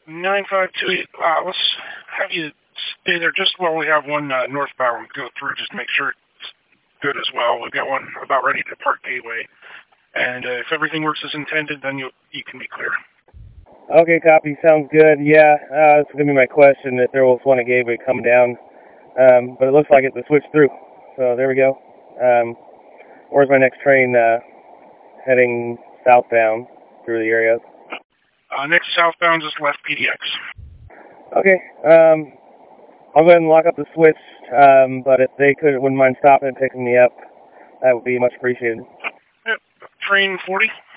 9528, let's have you stay there just while we have one northbound go through, just make sure it's good as well. We've got one about ready to depart Gateway. And if everything works as intended, then you can be clear. Okay, copy. Sounds good. Yeah, that's going to be my question, if there was one at Gateway coming down. But it looks like it's a switch through. So there we go. Where's my next train heading southbound through the area? Next southbound is left PDX. Okay. I'll go ahead and lock up the switch, but if they wouldn't mind stopping and picking me up, that would be much appreciated. Yep. Train 40?